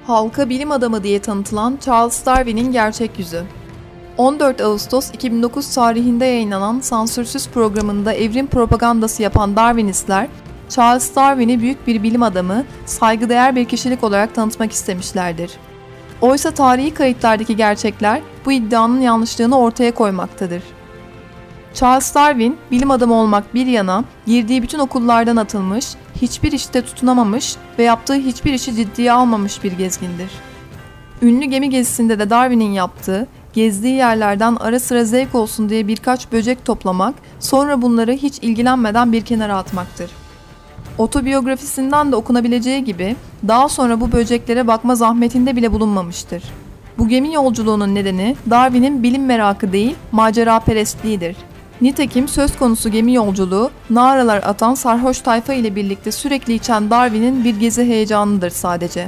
Halka bilim adamı diye tanıtılan Charles Darwin'in gerçek yüzü. 14 Ağustos 2009 tarihinde yayınlanan sansürsüz programında evrim propagandası yapan Darwinistler, Charles Darwin'i büyük bir bilim adamı, saygıdeğer bir kişilik olarak tanıtmak istemişlerdir. Oysa tarihi kayıtlardaki gerçekler bu iddianın yanlışlığını ortaya koymaktadır. Charles Darwin, bilim adamı olmak bir yana, girdiği bütün okullardan atılmış, hiçbir işte tutunamamış ve yaptığı hiçbir işi ciddiye almamış bir gezgindir. Ünlü gemi gezisinde de Darwin'in yaptığı, gezdiği yerlerden ara sıra zevk olsun diye birkaç böcek toplamak, sonra bunları hiç ilgilenmeden bir kenara atmaktır. Otobiyografisinden de okunabileceği gibi, daha sonra bu böceklere bakma zahmetinde bile bulunmamıştır. Bu gemi yolculuğunun nedeni Darwin'in bilim merakı değil, maceraperestliğidir. Nitekim söz konusu gemi yolculuğu, naralar atan sarhoş tayfa ile birlikte sürekli içen Darwin'in bir gezi heyecanıdır sadece.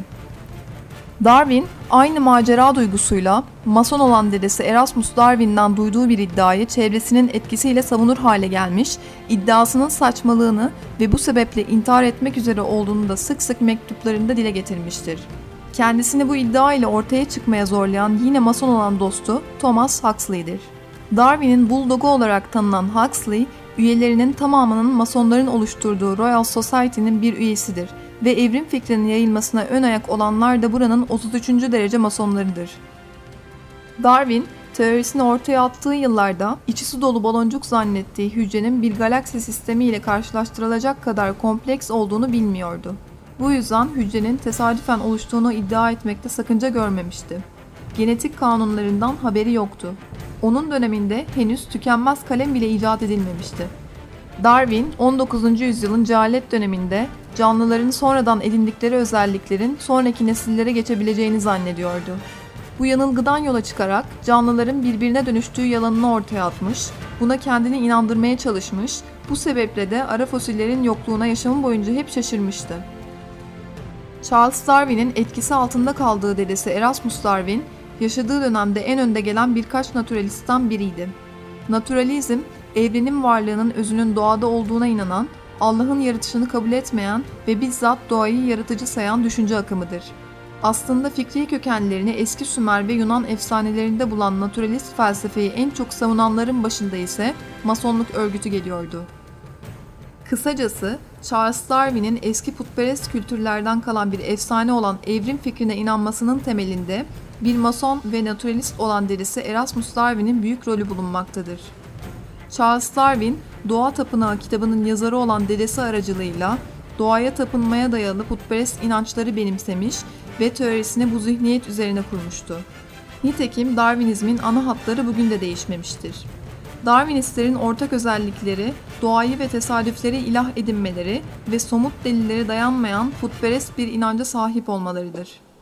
Darwin, aynı macera duygusuyla Mason olan dedesi Erasmus Darwin'den duyduğu bir iddiayı çevresinin etkisiyle savunur hale gelmiş, iddiasının saçmalığını ve bu sebeple intihar etmek üzere olduğunu da sık sık mektuplarında dile getirmiştir. Kendisini bu iddia ile ortaya çıkmaya zorlayan yine Mason olan dostu Thomas Huxley'dir. Darwin'in buldog'u olarak tanınan Huxley, üyelerinin tamamının Masonların oluşturduğu Royal Society'nin bir üyesidir ve evrim fikrinin yayılmasına ön ayak olanlar da buranın 33. derece Masonlarıdır. Darwin, teorisini ortaya attığı yıllarda içi su dolu baloncuk zannettiği hücrenin bir galaksi sistemi ile karşılaştırılacak kadar kompleks olduğunu bilmiyordu. Bu yüzden hücrenin tesadüfen oluştuğunu iddia etmekte sakınca görmemişti. Genetik kanunlarından haberi yoktu. Onun döneminde henüz tükenmez kalem bile icat edilmemişti. Darwin, 19. yüzyılın cehalet döneminde canlıların sonradan edindikleri özelliklerin sonraki nesillere geçebileceğini zannediyordu. Bu yanılgıdan yola çıkarak canlıların birbirine dönüştüğü yalanını ortaya atmış, buna kendini inandırmaya çalışmış, bu sebeple de ara fosillerin yokluğuna yaşamı boyunca hep şaşırmıştı. Charles Darwin'in etkisi altında kaldığı dedesi Erasmus Darwin, yaşadığı dönemde en önde gelen birkaç naturalistten biriydi. Naturalizm, evrenin varlığının özünün doğada olduğuna inanan, Allah'ın yaratışını kabul etmeyen ve bizzat doğayı yaratıcı sayan düşünce akımıdır. Aslında fikri kökenlerini eski Sümer ve Yunan efsanelerinde bulan naturalist felsefeyi en çok savunanların başında ise Masonluk örgütü geliyordu. Kısacası, Charles Darwin'in eski putperest kültürlerden kalan bir efsane olan evrim fikrine inanmasının temelinde bir Mason ve naturalist olan dedesi Erasmus Darwin'in büyük rolü bulunmaktadır. Charles Darwin, Doğa Tapınağı kitabının yazarı olan dedesi aracılığıyla doğaya tapınmaya dayalı putperest inançları benimsemiş ve teorisini bu zihniyet üzerine kurmuştu. Nitekim Darwinizmin ana hatları bugün de değişmemiştir. Darwinistlerin ortak özellikleri, doğayı ve tesadüfleri ilah edinmeleri ve somut delillere dayanmayan putperest bir inanca sahip olmalarıdır.